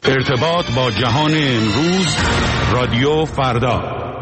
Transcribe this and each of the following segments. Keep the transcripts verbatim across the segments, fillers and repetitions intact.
ارتباط با جهان امروز، رادیو فردا.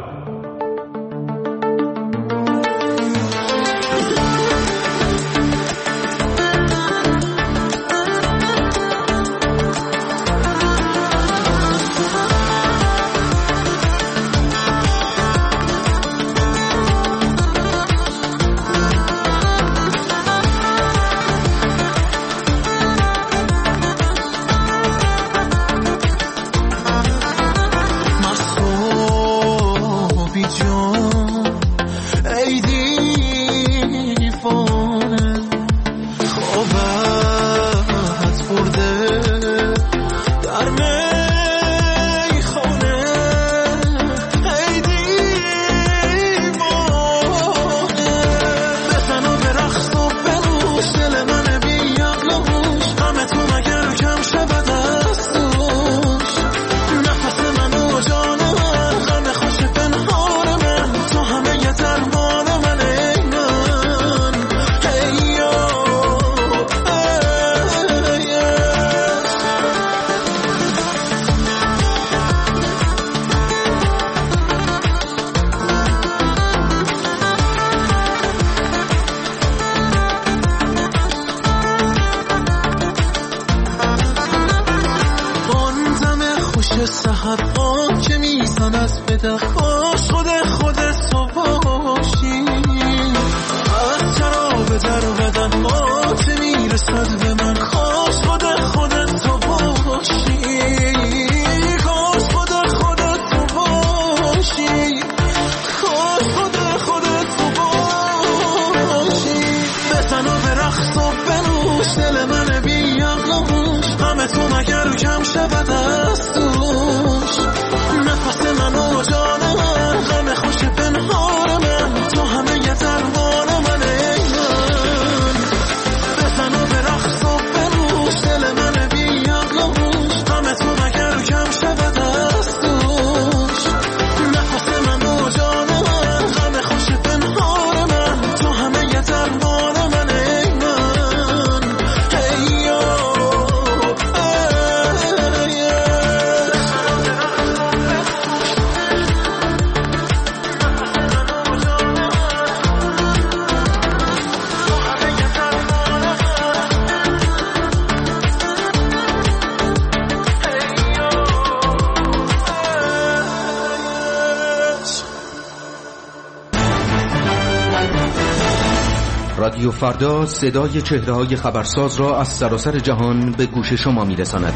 رادیو فردا صدای چهره‌های خبرساز را از سراسر جهان به گوش شما می‌رساند.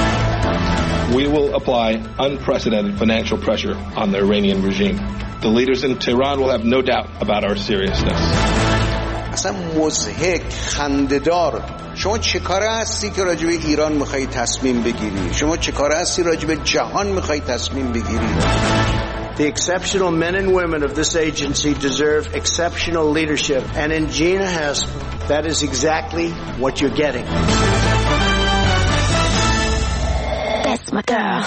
We will apply unprecedented financial pressure on the Iranian regime. The leaders in Tehran will have no doubt about our seriousness. اصلا مضحک، خنده‌دار. شما چه کاره هستی که راجع به ایران می‌خوای تصمیم بگیری؟ شما چه کاره هستی راجع به جهان می‌خوای تصمیم بگیری؟ The exceptional men and women of this agency deserve exceptional leadership. And in Gina Haspel, that is exactly what you're getting. That's my girl.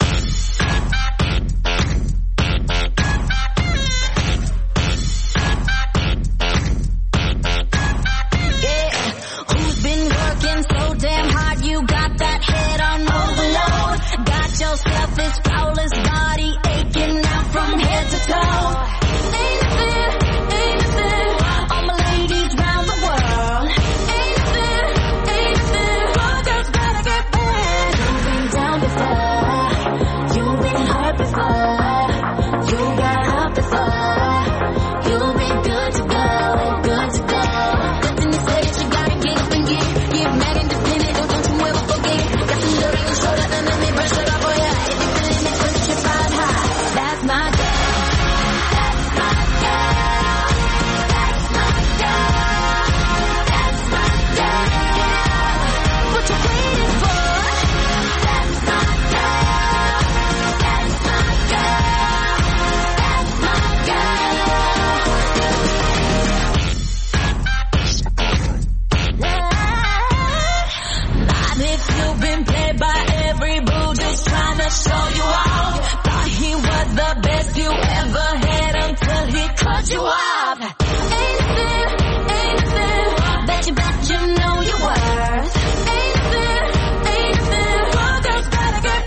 Yeah, who's been working so damn hard? You got that head on overload. Got yourself this flawless body aching out from head to toe. Ain't it fair? Ain't it fair? All my ladies round the world. Ain't it fair? Ain't it fair? All girls gotta get back. You've been down before. You've been hurt before. You got hurt before. You'll be good to go. Good to go. Nothing to say that you gotta get up and get it. Get mad independent. Don't you ever forget it. Got some dirt on your shoulder and let me brush it off for ya. If you're feeling it, push your five high. That's my girl. That's my girl. That's my girl. That's my girl. What you waiting for? That's my girl. That's my girl. That's my girl. Not if you've been played by every boo just trying to show you off. Thought he was the best you ever had until he cut you off. Ain't it fair? Ain't it fair? Bet you bet you know your worth. Ain't it fair? Ain't it fair? All girls gotta get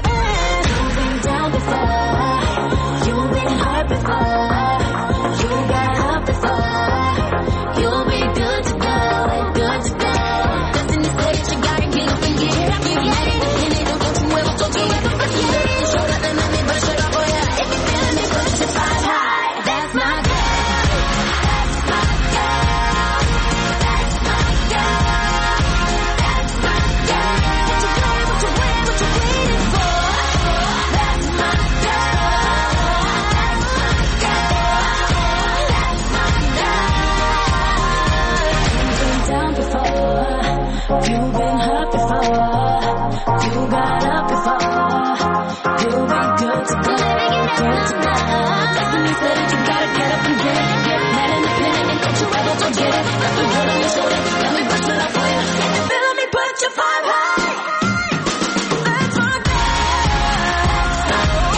it tonight. Doesn't mean that you gotta get up and get it. Get mad and independent and don't you ever forget it. Got the world on your shoulder, let me bust it up for you. If you feel me, put your five high. That's my girl. That's my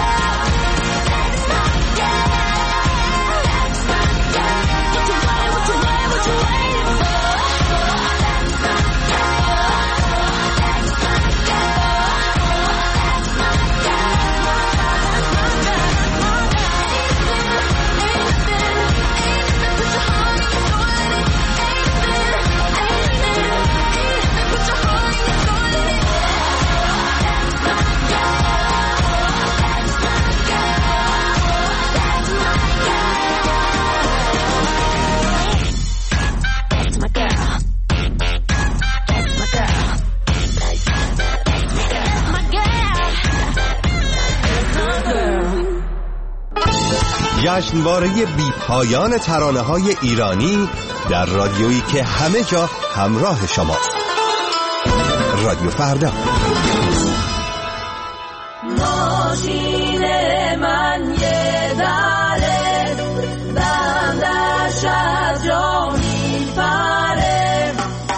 girl. That's my girl. What you want, what you want, what you waiting for? That's my girl. That's my girl. That's my جشنواره بی پایان ترانه‌های ایرانی در رادیویی که همه جا همراه شماست. رادیو فردا. ماشین من یه دره بندش از جا میپره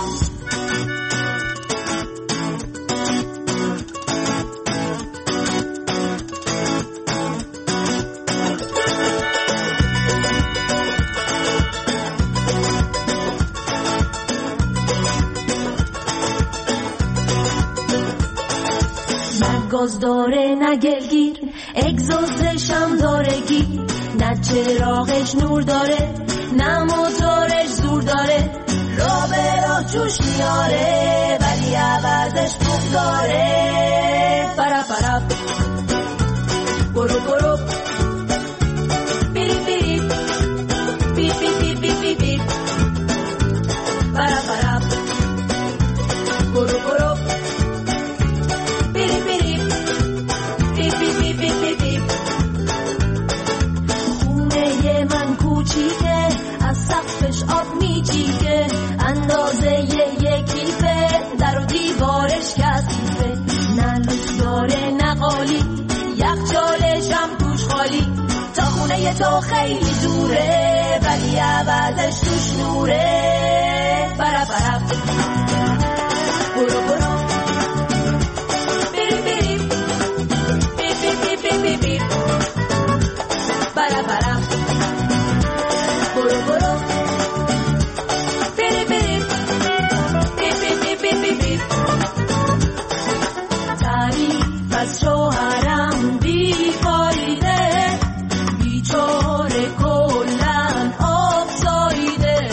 گاز داره نه گلگیر اگزوزش هم داره گیر نه چراغش نور داره نه موتورش زور داره را به راه جوش میاره ولی عوضش بوم داره پرا پرا برو برو بیری بیری بی بی بی بی بی بی پرا پرا برو برو خونه من کوچیکه از سقفش آب میچیکه اندازه یکیفه در و دیوارش کثیفه نه لوک داره نه قالی یخچالش هم توش خالی تا خونه تو خیلی دوره ولی عوضش توش نوره برا برا برو برو بی بی برا برا برو برو بیری بیری بی بی بی بی بی تعریف از شوهرم بی فایده بیچاره کلن آب سایده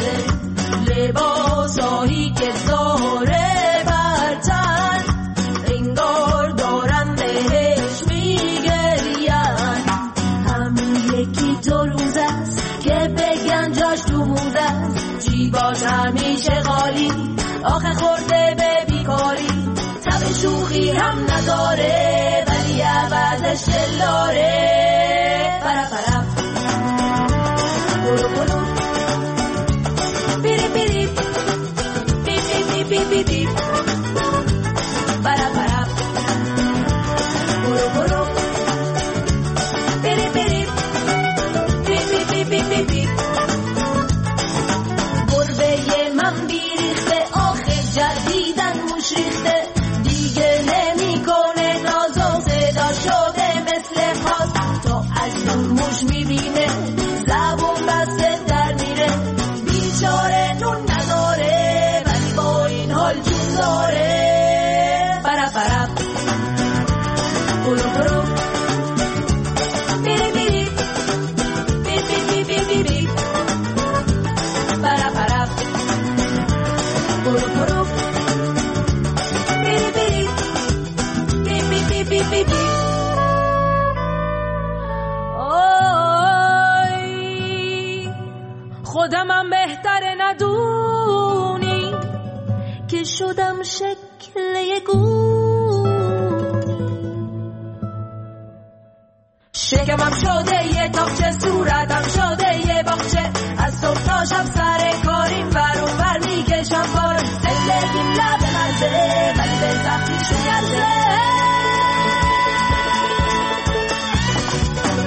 لباسایی که داره برتن انگار دارن بهش میگرین همین یکی دو روز است که بگن جاش تو موزه است جیباش همیشه خالی آخه خورده به بیکاری تب شوخی هم نداره ولی عوضش دلاره پرا پرا برو برو بیری بیری بی بی بی بی بی پرا پرا برو برو بیری بیری بی بی بی بی بی گربه من بیریخته آخه جدیدن موش ریخته دیگه نمیکنه ناز و صدا شده مثل خاص تا از اون موش میبینه زبون بسته در میره بیچاره نون نداره ولی با این حال جون داره برا برا برو برو بیری بیری بی بی بی بی بی برا برا برو برو بیری بیری بی بی بی بی بی آی خودمم بهتره ندونی که شدم شکل یه شکمم شده یه تاقچه صورتم شده یه باغچه از صبح تا شب سر کاریم ور اون ور میکشم بار زندگیم لب مزه ولی به سختی شکسته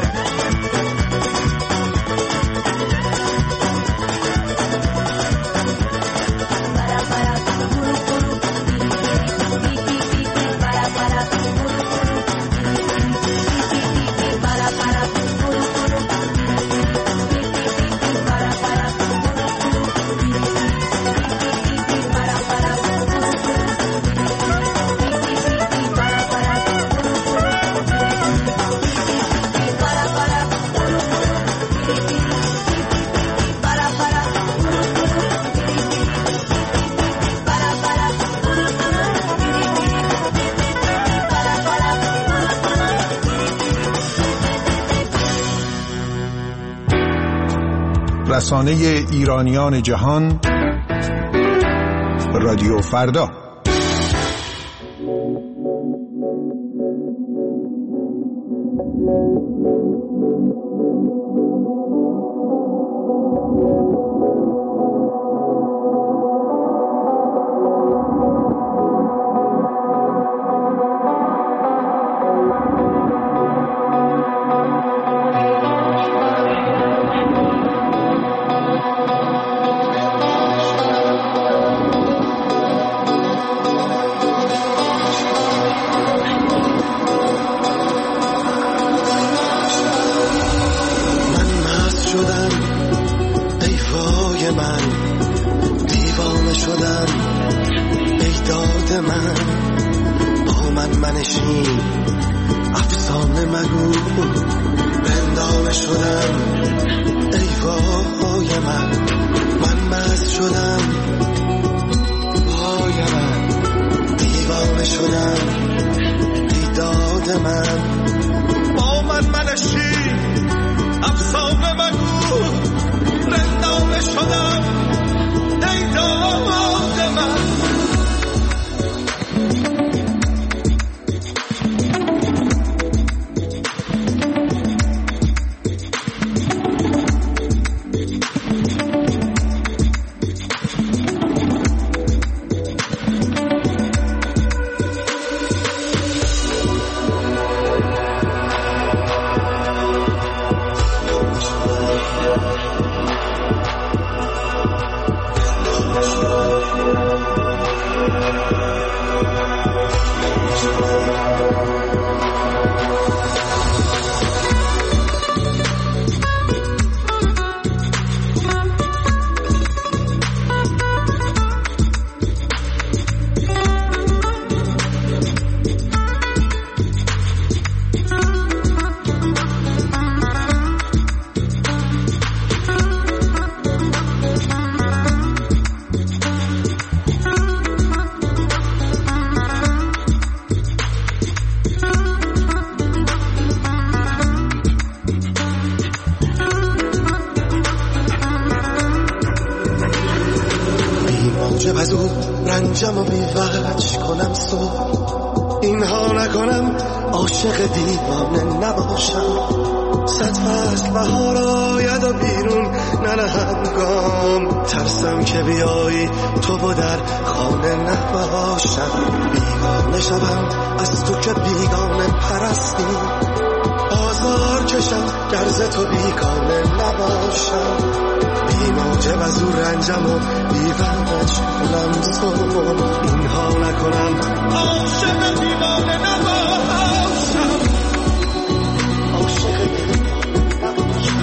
رسانه ایرانیان جهان، رادیو فردا. رنجم و بی‌وجه کنم صبح اینها نکنم، عاشق دیوانه نباشم. صد فصل بهار آید و بیرون ننهم گام، ترسم که بیایی تو و در خانه نباشم. بیگانه شدم از تو که بیگانه پرستی، آزار کشم گرز تو بیگانه نباشم. بی موجب از او رنجم و بی وجه کنم صبح اینها نکنم، عاشق دیوانه نباشم. عاشق دیوانه نباشم.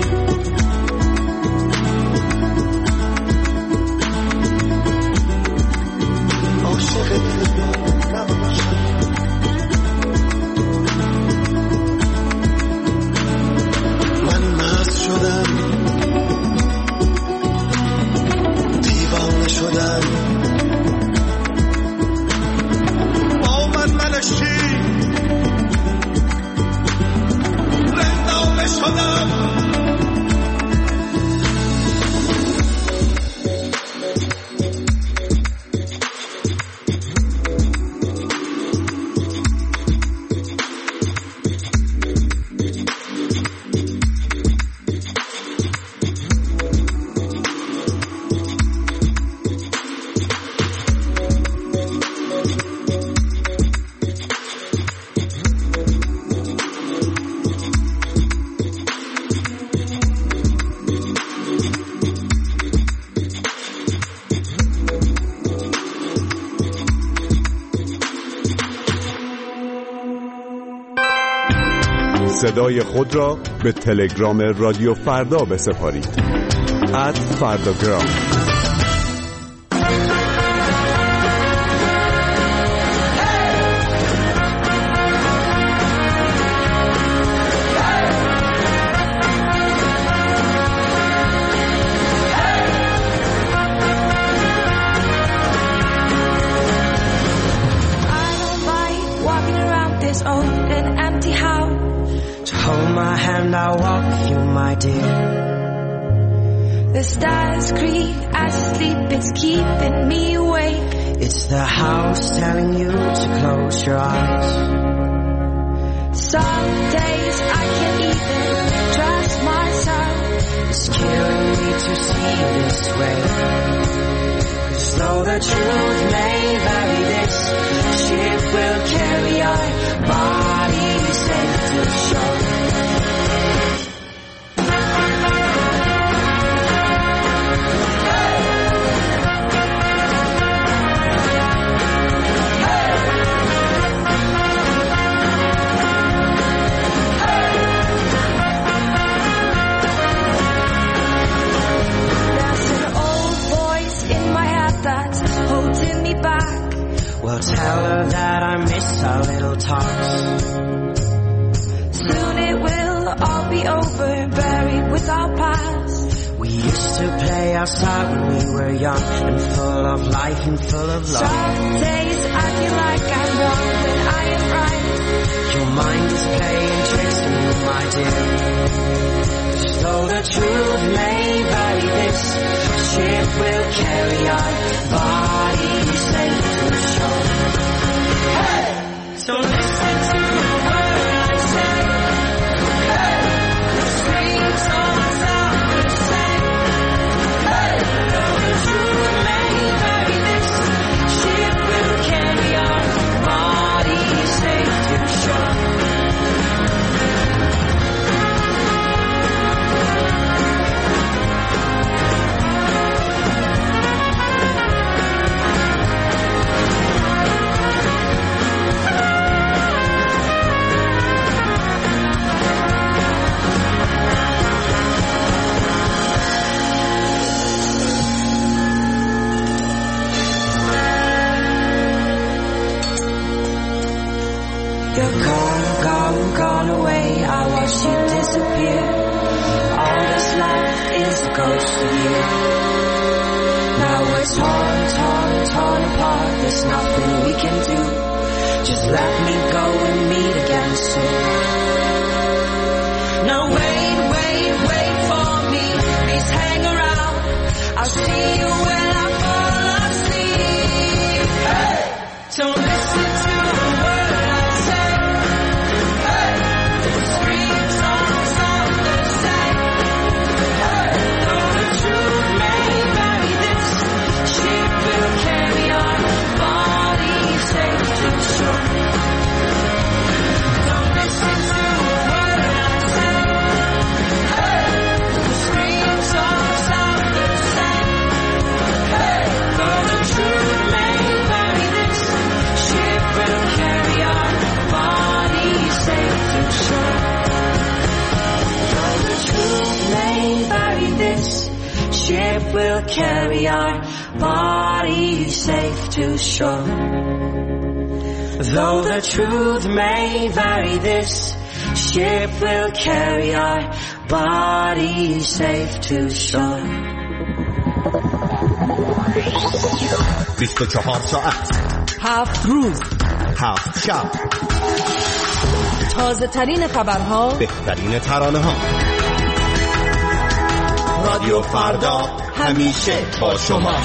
عاشق دیوانه نباشم. من مست شدم، شدم با من منشی رندانه شدم. صدای خود را به تلگرام رادیو فردا بسپارید. ات فرداگرام. The stars creak as I sleep, it's keeping me awake. It's the house telling you to close your eyes. Some days I can't even trust myself. It's killing me to see this way. 'Cause though the truth may vary, this ship will carry our bodies safe to shore. Well, tell her that I miss our little talks. Soon it will all be over, buried with our past. We used to play outside when we were young and full of life and full of love. Some days I feel like I'm wrong when I am right. Your mind is playing tricks on you, my dear. Though the truth may vary, this ship will carry our bodies safe to shore. Hey! So listen to the word I say. Hey! The streets all sound the same. Hey! Though the truth may vary, this ship will carry our bodies safe to shore. You're gone, gone, gone away. I watched you disappear. All this life is a ghost of you. Now we're torn, torn, torn apart. There's nothing we can do. Just let me go and meet again soon. Now wait, wait, wait for me. Please hang around. I'll see you when I fall asleep. Hey! Don't listen to the word I say. Hey! The streets all sound the same. Hey! Though the truth may vary, this ship will carry our bodies safe to shore. Don't listen to the word I say. Hey! The streets all sound the same. Hey! Though the truth may vary, this ship will carry our bodies safe to shore. Though the truth may vary, this ship will carry our bodies safe to shore. Though the truth may vary, this ship will carry our bodies safe to shore. بیست و چهار ساعت، هفت روز، هفت شب، تازه ترین خبرها، بهترین ترانه ها. رادیو فردا همیشه با شما.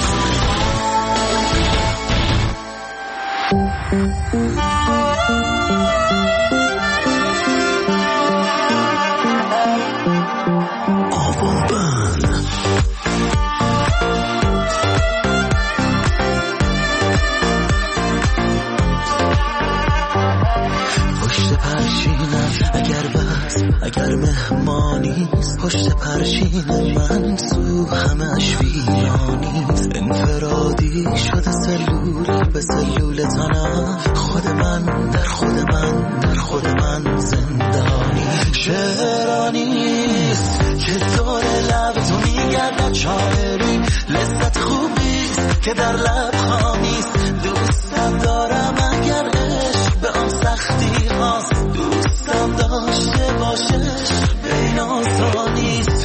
اگر مهمانیست پشت پرچین من سو همش ویرانیست انفرادی شده سلول به سلول تنم خود من در خود من در خود من زندانی شعرانیست که دور لب تو میگردد شاعری لذت خوبیست که در لب خانیست دوستم دارم اگر عشق به آن سختی هاست دوستم داشته باشش بین آسانیست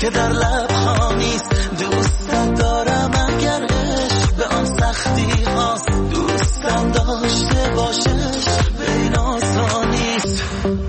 که در لب خانیست. دوستم دارم اگر عشق به آن سختی هاست، دوستم داشته باشش به این آسانیست.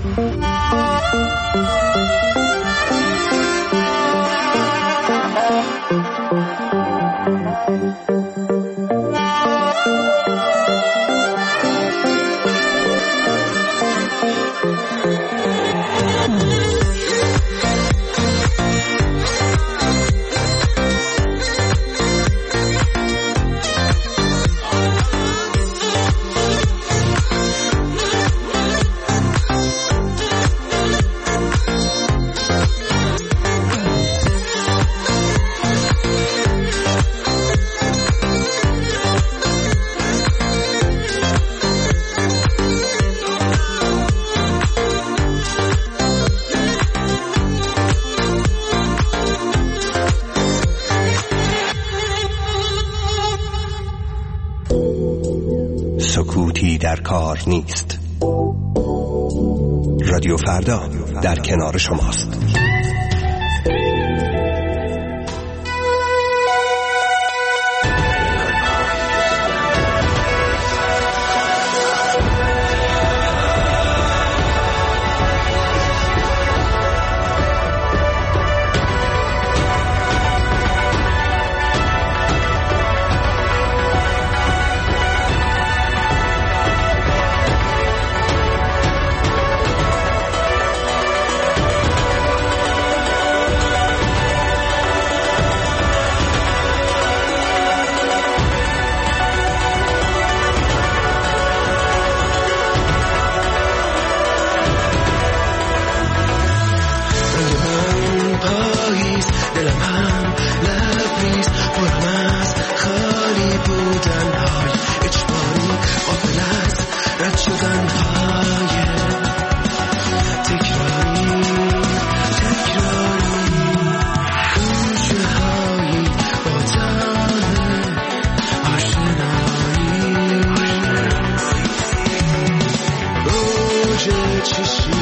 سکوتی در کار نیست. رادیو فردا در کنار شماست. چشم